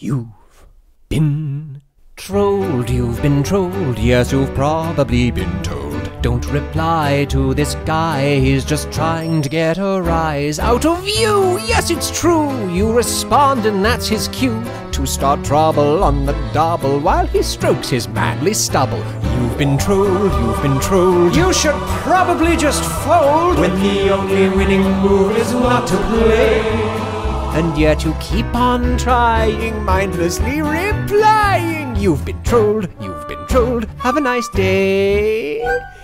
You've been trolled, you've been trolled, yes, you've probably been told. Don't reply to this guy, he's just trying to get a rise out of you. Yes, it's true, you respond and that's his cue to start trouble on the double while he strokes his manly stubble. You've been trolled, you've been trolled. You should probably just fold when the only winning move is not to play. And yet you keep on trying, mindlessly replying. You've been trolled, have a nice day.